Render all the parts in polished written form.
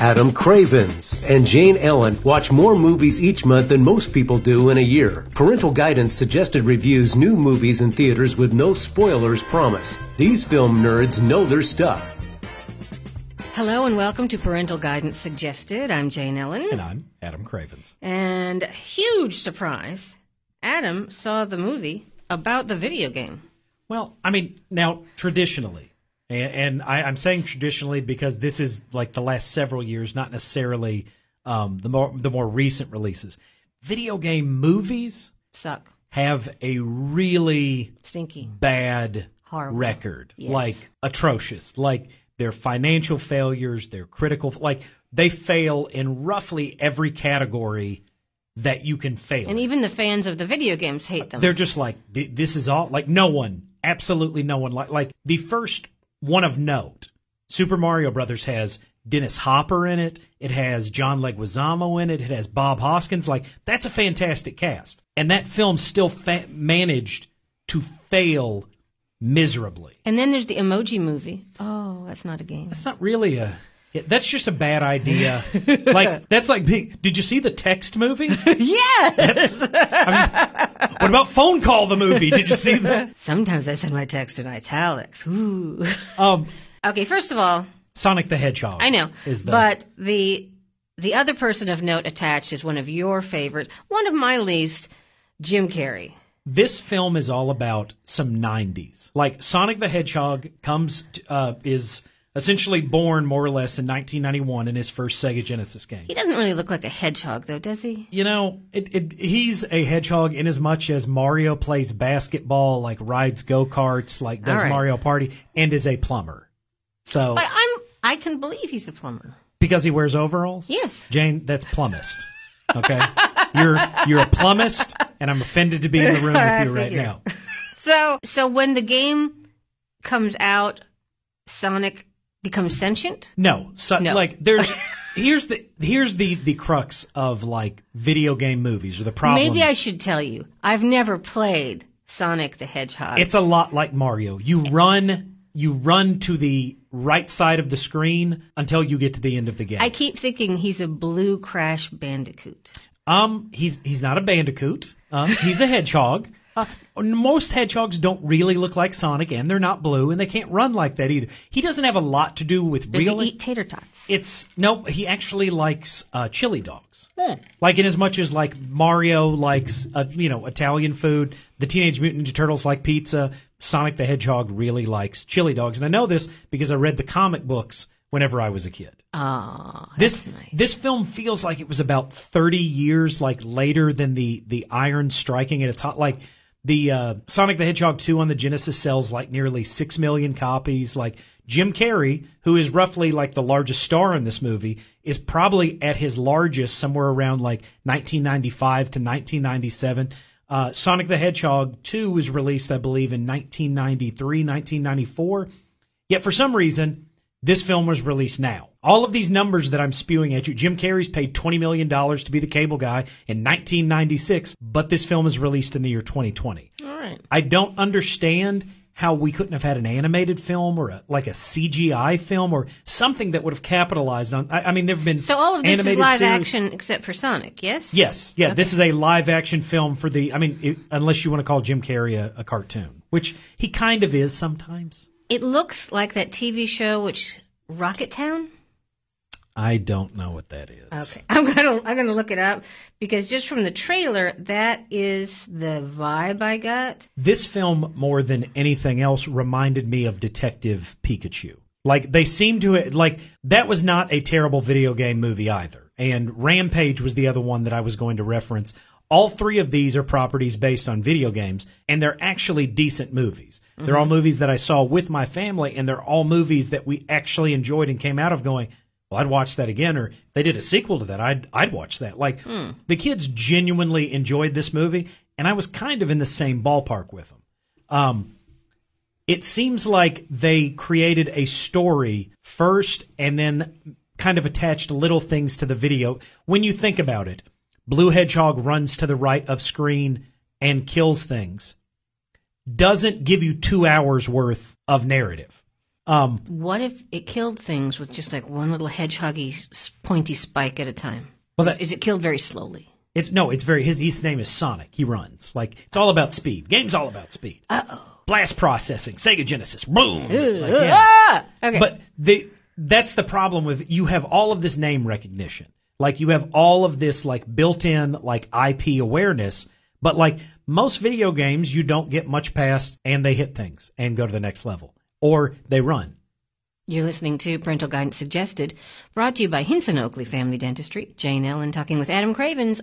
Adam Cravens and Jane Ellen watch more movies each month than most people do in a year. Parental Guidance suggested reviews new movies in theaters with no spoilers promise. These film nerds know their stuff. Hello and welcome to Parental Guidance Suggested. I'm Jane Ellen. And I'm Adam Cravens. And huge surprise, Adam saw the movie about the video game. Well, I mean, now, traditionally, and I'm saying traditionally because this is like the last several years, not necessarily the more recent releases. Video game movies suck. Have a really stinky, bad horrible record, yes. Like atrocious, like their financial failures, their critical, like they fail in roughly every category that you can fail. And even the fans of the video games hate them. They're just like, this is all, like no one, absolutely no one, like the first one of note, Super Mario Brothers has Dennis Hopper in it, it has John Leguizamo in it, it has Bob Hoskins, like that's a fantastic cast. And that film still managed to fail miserably. And then there's the Emoji Movie. Oh, that's not a game. That's not really that's just a bad idea. Like that's like, did you see the Text movie? Yes. What about Phone Call the movie? Did you see that? Sometimes I send my text in italics. Ooh. Okay, first of all, Sonic the Hedgehog. I know, but the other person of note attached is one of your favorites, one of my least, Jim Carrey. This film is all about some 90s. Like Sonic the Hedgehog is essentially born more or less in 1991 in his first Sega Genesis game. He doesn't really look like a hedgehog, though, does he? You know, he's a hedgehog in as much as Mario plays basketball, like rides go-karts, like does Mario Party, and is a plumber. So, but I can believe he's a plumber. Because he wears overalls? Yes. Jane, that's plumbist. Okay? You're a plumbist, and I'm offended to be in the room with you right now. So when the game comes out, Sonic becomes sentient? No. Like here's the crux of like video game movies or the problem. Maybe I should tell you. I've never played Sonic the Hedgehog. It's a lot like Mario. You run to the right side of the screen until you get to the end of the game. I keep thinking he's a blue Crash Bandicoot. He's not a bandicoot. He's a hedgehog. Most hedgehogs don't really look like Sonic, and they're not blue, and they can't run like that either. He doesn't have a lot to do with Does he eat tater tots? He actually likes chili dogs. Like in as much as like Mario likes Italian food, the Teenage Mutant Ninja Turtles like pizza. Sonic the Hedgehog really likes chili dogs, and I know this because I read the comic books whenever I was a kid. Nice. This film feels like it was about 30 years like later than the Iron striking at its hot. Like the Sonic the Hedgehog 2 on the Genesis sells like nearly 6 million copies. Like Jim Carrey, who is roughly like the largest star in this movie, is probably at his largest somewhere around like 1995 to 1997. Sonic the Hedgehog 2 was released, I believe, in 1993, 1994. Yet for some reason, this film was released now. All of these numbers that I'm spewing at you, Jim Carrey's paid $20 million to be the cable guy in 1996, but this film is released in the year 2020. All right. I don't understand how we couldn't have had an animated film or a CGI film or something that would have capitalized on. I mean, there have been so all of this is live series. Action except for Sonic, yes? Yes, yeah. Okay. This is a live action film for unless you want to call Jim Carrey a cartoon, which he kind of is sometimes. It looks like that TV show, Rocket Town? I don't know what that is. Okay, I'm gonna look it up because just from the trailer, that is the vibe I got. This film, more than anything else, reminded me of Detective Pikachu. Like they seem to that was not a terrible video game movie either. And Rampage was the other one that I was going to reference. All three of these are properties based on video games, and they're actually decent movies. Mm-hmm. They're all movies that I saw with my family, and they're all movies that we actually enjoyed and came out of going, well, I'd watch that again, or if they did a sequel to that, I'd watch that. Like, the kids genuinely enjoyed this movie, and I was kind of in the same ballpark with them. It seems like they created a story first and then kind of attached little things to the video. When you think about it, Blue Hedgehog runs to the right of screen and kills things. Doesn't give you 2 hours worth of narrative. What if it killed things with just like one little hedgehoggy pointy spike at a time? Well, Is it killed very slowly? It's very his name is Sonic. He runs. Like, it's all about speed. Game's all about speed. Blast processing, Sega Genesis, boom. Okay. But that's the problem with, you have all of this name recognition. Like, you have all of this like built-in like IP awareness, but like most video games you don't get much past and they hit things and go to the next level. Or they run. You're listening to Parental Guidance Suggested, brought to you by Hinson Oakley Family Dentistry. Jane Ellen talking with Adam Cravens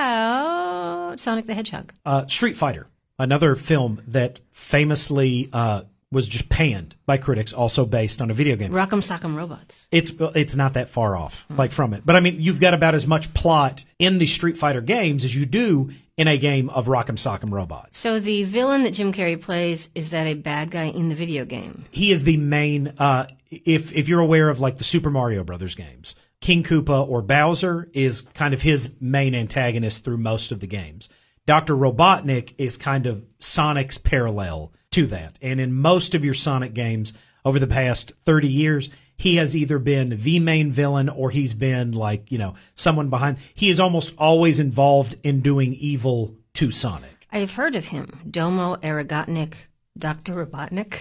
about Sonic the Hedgehog. Street Fighter, another film that famously was just panned by critics, also based on a video game. Rock'em Sock'em Robots. It's not that far off, like, from it. But I mean, you've got about as much plot in the Street Fighter games as you do in a game of Rock'em Sock'em Robots. So the villain that Jim Carrey plays, is that a bad guy in the video game? He is the main, if you're aware of like the Super Mario Brothers games, King Koopa or Bowser is kind of his main antagonist through most of the games. Dr. Robotnik is kind of Sonic's parallel to that. And in most of your Sonic games over the past 30 years, he has either been the main villain or he's been like, someone behind. He is almost always involved in doing evil to Sonic. I've heard of him. Domo Aragotnik, Dr. Robotnik.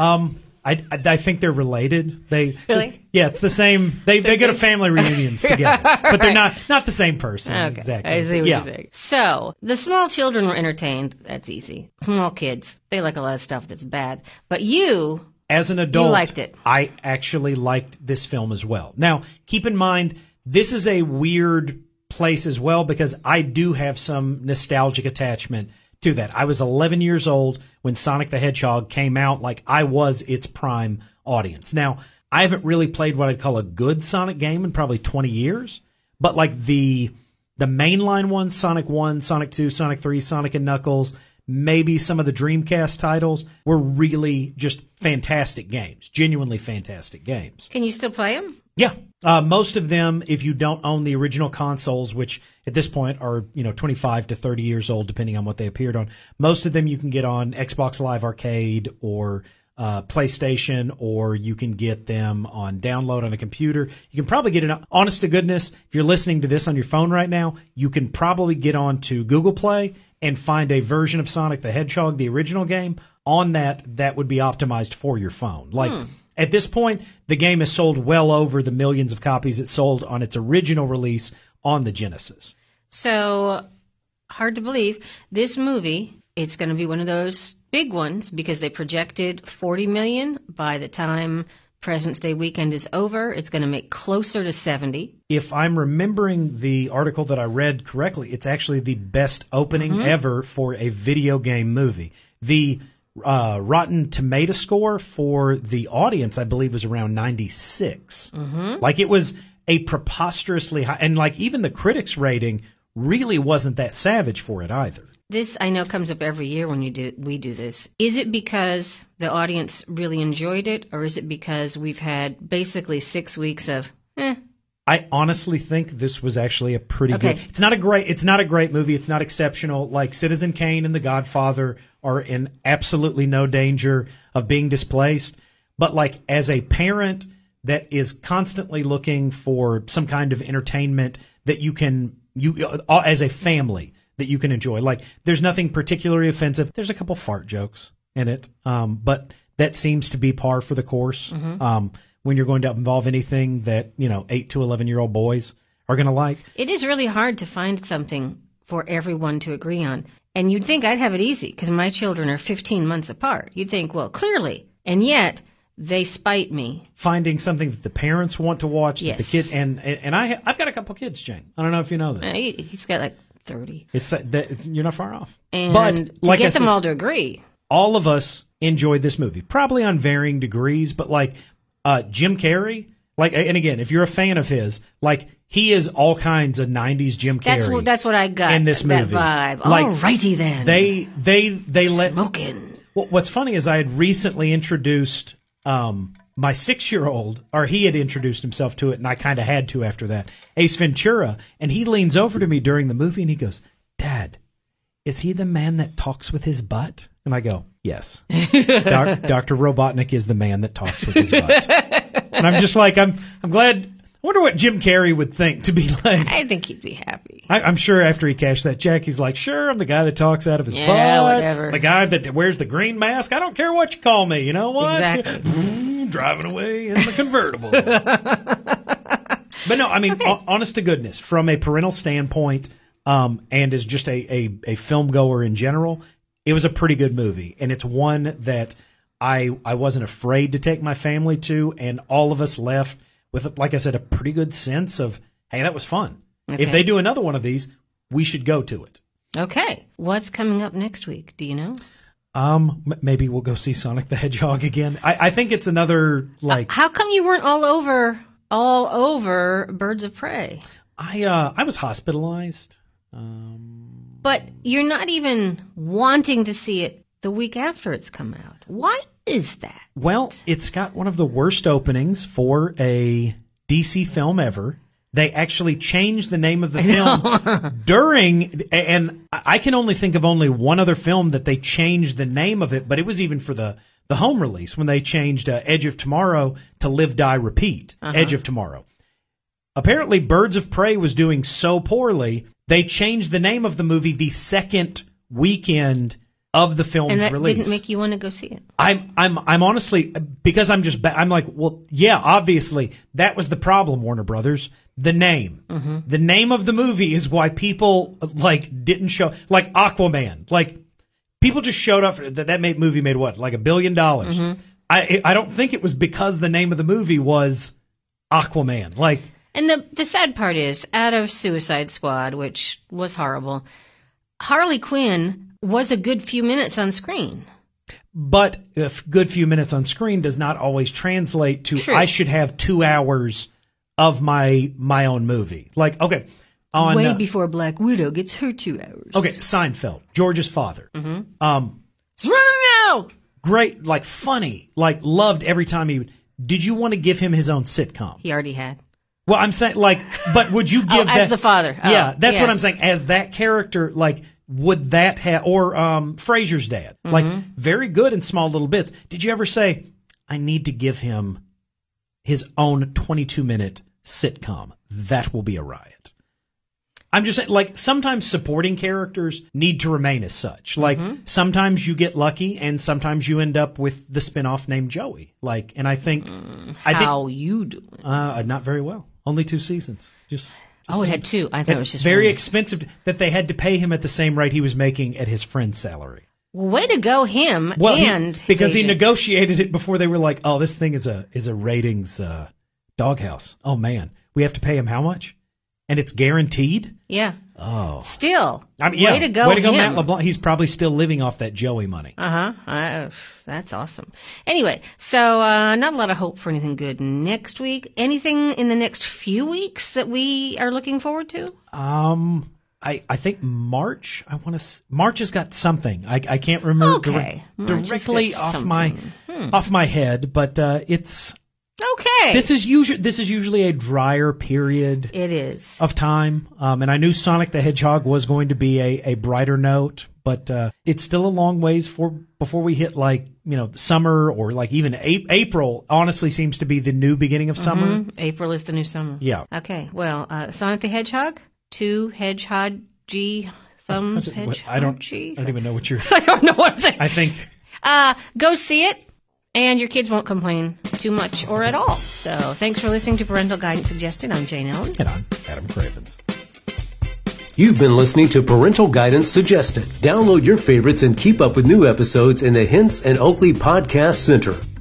I think they're related. Really? Yeah, it's the same. They go to family reunions together, but they're not the same person. Okay, exactly. I see what you're saying. So, the small children were entertained. That's easy. Small kids, they like a lot of stuff that's bad. But you, as an adult, you liked it. I actually liked this film as well. Now, keep in mind, this is a weird place as well because I do have some nostalgic attachment to that. I was 11 years old when Sonic the Hedgehog came out. Like, I was its prime audience. Now, I haven't really played what I'd call a good Sonic game in probably 20 years, but like the mainline ones, Sonic 1, Sonic 2, Sonic 3, Sonic and Knuckles, maybe some of the Dreamcast titles were really just fantastic games, genuinely fantastic games. Can you still play them? Yeah. Most of them, if you don't own the original consoles, which at this point are, 25 to 30 years old, depending on what they appeared on, most of them you can get on Xbox Live Arcade or PlayStation, or you can get them on download on a computer. You can probably get it, honest to goodness, if you're listening to this on your phone right now, you can probably get on to Google Play and find a version of Sonic the Hedgehog, the original game, on that would be optimized for your phone. Like, at this point, the game has sold well over the millions of copies it sold on its original release on the Genesis. So, hard to believe, this movie, it's going to be one of those big ones because they projected $40 million. By the time President's Day weekend is over, it's going to make closer to 70. If I'm remembering the article that I read correctly, it's actually the best opening ever for a video game movie. The Rotten Tomato score for the audience, I believe, was around 96. Like, it was a preposterously high, and like even the critics' rating really wasn't that savage for it either. This, I know, comes up every year when we do this. Is it because the audience really enjoyed it, or is it because we've had basically 6 weeks of I honestly think this was actually a pretty good. It's not a great movie. It's not exceptional. Like, Citizen Kane and The Godfather are in absolutely no danger of being displaced. But like, as a parent that is constantly looking for some kind of entertainment that you as a family that you can enjoy. Like, there's nothing particularly offensive. There's a couple fart jokes in it, but that seems to be par for the course. When you're going to involve anything that 8 to 11-year-old boys are going to like. It is really hard to find something for everyone to agree on, and you'd think I'd have it easy because my children are 15 months apart. You'd think, well, clearly, and yet they spite me. Finding something that the parents want to watch, that the kids and I've got a couple kids, Jane. I don't know if you know this. He's got like 30. You're not far off. And but to like get them all to agree. All of us enjoyed this movie, probably on varying degrees, but like Jim Carrey, like, and again, if you're a fan of his, like, he is all kinds of 90s Jim Carrey. That's what I got in this movie. That vibe. Like, alrighty then. They let smoking. What's funny is I had recently introduced my 6-year-old, or he had introduced himself to it, and I kind of had to after that, Ace Ventura, and he leans over to me during the movie and he goes, "Dad, is he the man that talks with his butt? And I go, yes. Dr. Robotnik is the man that talks with his butt. And I'm just like, I'm glad. I wonder what Jim Carrey would think to be like. I think he'd be happy. I'm sure after he cashed that check, he's like, sure, I'm the guy that talks out of his butt. Whatever. The guy that wears the green mask. I don't care what you call me. You know what? Exactly. Driving away in the convertible. But no, I mean, honest to goodness, from a parental standpoint, and as just a film goer in general, it was a pretty good movie. And it's one that I wasn't afraid to take my family to, and all of us left with, like I said, a pretty good sense of, hey, that was fun. Okay. If they do another one of these, we should go to it. Okay. What's coming up next week? Do you know? Maybe we'll go see Sonic the Hedgehog again. I think it's another, like... How come you weren't all over Birds of Prey? I was hospitalized. But you're not even wanting to see it the week after it's come out. Why is that? Well, it's got one of the worst openings for a DC film ever. They actually changed the name of the film during, and I can only think of only one other film that they changed the name of it, but it was even for the home release when they changed Edge of Tomorrow to Live, Die, Repeat, Edge of Tomorrow. Apparently, Birds of Prey was doing so poorly, they changed the name of the movie the second weekend of the film's release. And that didn't make you want to go see it? I'm honestly, because I'm like, well, yeah, obviously, that was the problem, Warner Brothers. The name. Mm-hmm. The name of the movie is why people, like, didn't show, like Aquaman. Like, people just showed up, that movie made what, like $1 billion? Mm-hmm. I don't think it was because the name of the movie was Aquaman. Like, and the sad part is, out of Suicide Squad, which was horrible, Harley Quinn was a good few minutes on screen. But a good few minutes on screen does not always translate to, True. I should have 2 hours of my own movie. Like, okay. Way before Black Widow gets her 2 hours. Okay, Seinfeld, George's father. Mm-hmm. Great, like funny, like loved every time he. Did you want to give him his own sitcom? He already had. Well, I'm saying, like, but would you give as the father? Yeah, that's what I'm saying. As that character, like, would that have, or Frasier's dad, like, very good in small little bits. Did you ever say, I need to give him his own 22-minute sitcom? That will be a riot. I'm just saying, like, sometimes supporting characters need to remain as such. Like, sometimes you get lucky, and sometimes you end up with the spinoff named Joey. Like, and I think... How you doing? Not very well. Only 2 seasons. Just it had 2. I thought it was just very 1. Expensive, that they had to pay him at the same rate he was making at his friend's salary. Way to go, him! Well, and because he negotiated it before they were like, oh, this thing is a ratings doghouse. Oh man, we have to pay him how much? And it's guaranteed? Yeah. Oh. Still. I mean, yeah. Way to go, Matt LeBlanc. He's probably still living off that Joey money. That's awesome. Anyway, so not a lot of hope for anything good next week. Anything in the next few weeks that we are looking forward to? I think March. March has got something. I can't remember directly off my head, but it's. Okay. This is usually a drier period. It is. Of time. And I knew Sonic the Hedgehog was going to be a brighter note, but it's still a long ways before we hit, like, summer, or like even April honestly seems to be the new beginning of summer. April is the new summer. Yeah. Okay. Well, Sonic the Hedgehog, 2 hedgehog-G thumbs hedgehog. I don't even know what you're. I don't know what I'm saying. I think. Go see it. And your kids won't complain too much or at all. So thanks for listening to Parental Guidance Suggested. I'm Jane Ellen. And I'm Adam Cravens. You've been listening to Parental Guidance Suggested. Download your favorites and keep up with new episodes in the Hints and Oakley Podcast Center.